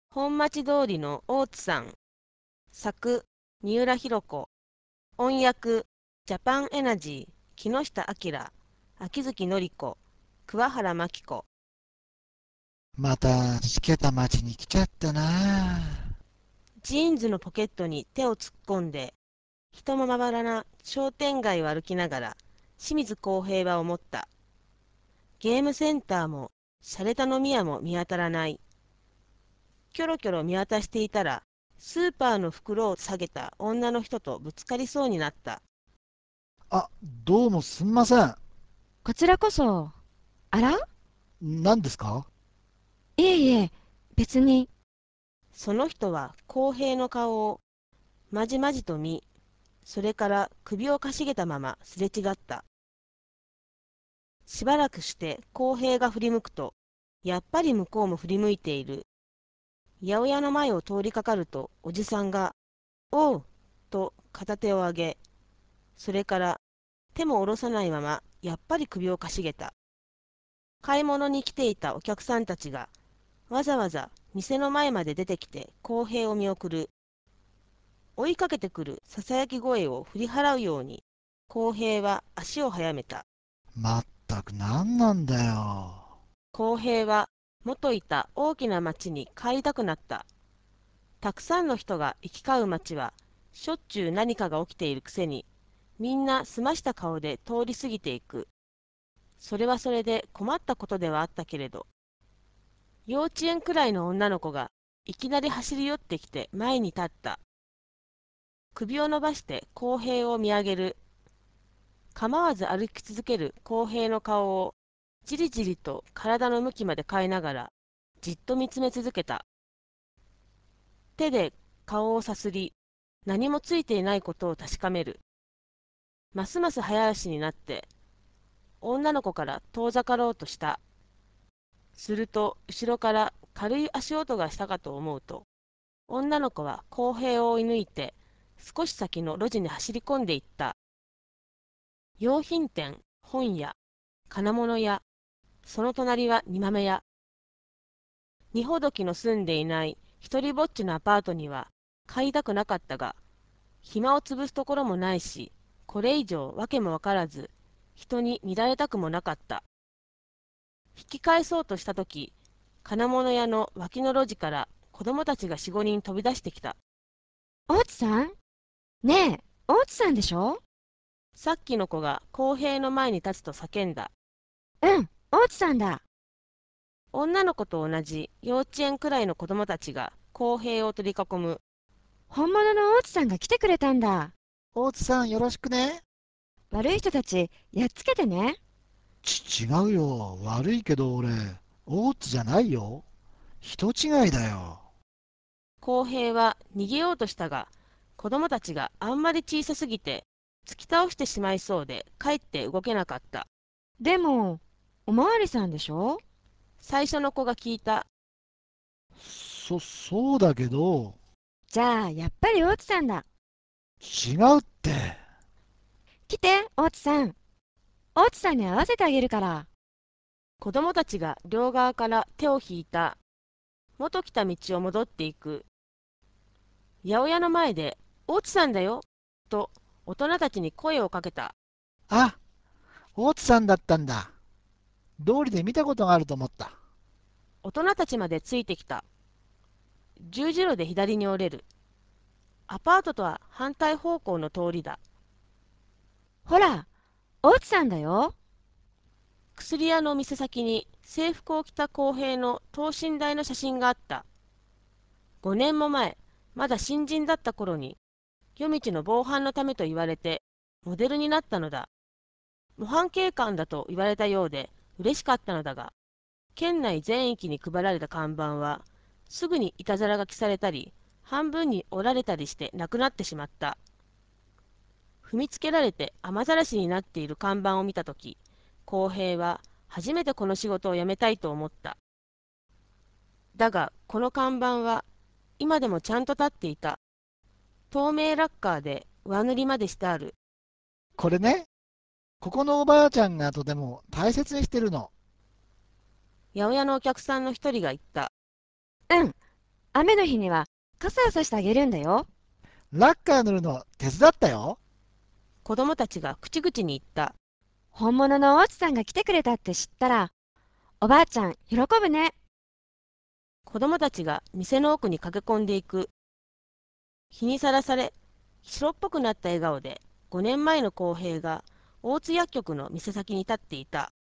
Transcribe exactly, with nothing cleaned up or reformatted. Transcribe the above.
本町通りの大津さん。作、三浦寛子。音訳、ジャパンエナジー、木下明。秋月典子。桑原真紀子。 またしけた町に来ちゃったな。 ジーンズのポケットに手を突っ込んで、人もまばらな商店街を歩きながら、清水公平は思った。ゲームセンターも、洒落た飲み屋も見当たらない。キョロキョロ見渡していたら、スーパーの袋を下げた女の人とぶつかりそうになった。 あ、どうもすんません。 こちらこそ。あら、 何ですか？ いえいえ、別に。 その人は公平の顔をまじまじと見、それから首をかしげたまますれ違った。しばらくして公平が振り向くと、やっぱり向こうも振り向いている。八百屋の前を通りかかると、おじさんが、おう、と片手を上げ、それから手も下ろさないまま、やっぱり首をかしげた。買い物に来ていたお客さんたちが、わざわざ店の前まで出てきて公平を見送る。追いかけてくるささやき声を振り払うように、公平は足を速めた。 まったく何なんだよ。 公平は元いた大きな町に帰りたくなった。たくさんの人が行き交う町は、しょっちゅう何かが起きているくせに、みんな澄ました顔で通り過ぎていく。それはそれで困ったことではあったけれど、幼稚園くらいの女の子がいきなり走り寄ってきて前に立った。首を伸ばして公平を見上げる。構わず歩き続ける公平の顔をじりじりと体の向きまで変えながらじっと見つめ続けた。手で顔をさすり、何もついていないことを確かめる。ますます早足になって女の子から遠ざかろうとした。すると後ろから軽い足音がしたかと思うと、女の子は公平を追い抜いて少し先の路地に走り込んでいった。用品店、本屋、金物屋、その隣は煮豆屋。二ほどきの住んでいない一人ぼっちのアパートには買いたくなかったが、暇を潰すところもないし、これ以上わけもわからず、人に見られたくもなかった。引き返そうとしたとき、金物屋の脇の路地から子供たちが四五人飛び出してきた。 大津さん、ねえ、大津さんでしょ？ さっきの子が公平の前に立つと叫んだ。 うん、大津さんだ。 女の子と同じ幼稚園くらいの子供たちが公平を取り囲む。 本物の大津さんが来てくれたんだ。 大津さんよろしくね。 悪い人たち、やっつけてね。 ち、違うよ。悪いけど俺、大津じゃないよ。人違いだよ。 公平は逃げようとしたが、子供たちがあんまり小さすぎて、突き倒してしまいそうで、かえって動けなかった。 でも、おまわりさんでしょ？ 最初の子が聞いた。 そ、そうだけど、 じゃあ、やっぱり大津さんだ。 違うって。 来て、大津さん。大津さんに会わせてあげるから。 子供たちが両側から手を引いた。元来た道を戻っていく。八百屋の前で、大津さんだよ、と大人たちに声をかけた。 あ、大津さんだったんだ。通りで見たことがあると思った。 大人たちまでついてきた。十字路で左に折れる。アパートとは反対方向の通りだ。 ほら、大津さんだよ。 薬屋の店先に制服を着た公平の等身大の写真があった。ごねんも前、まだ新人だった頃に、夜道の防犯のためと言われて、モデルになったのだ。模範警官だと言われたようで、嬉しかったのだが、県内全域に配られた看板は、すぐにいたずら書きされたり、半分に折られたりしてなくなってしまった。踏みつけられて雨ざらしになっている看板を見たとき、公平は初めてこの仕事を辞めたいと思った。だが、この看板は今でもちゃんと立っていた。透明ラッカーで上塗りまでしてある。 これね、ここのおばあちゃんがとても大切にしてるの。 八百屋のお客さんの一人が言った。 うん、 雨の日には傘をさしてあげるんだよ。 ラッカー塗るの手伝ったよ。 子供たちが口々に言った。 本物の大津さんが来てくれたって知ったら、おばあちゃん喜ぶね。 子供たちが店の奥に駆け込んでいく。日にさらされ、白っぽくなった笑顔で、ごねんまえの公平が大津薬局の店先に立っていた。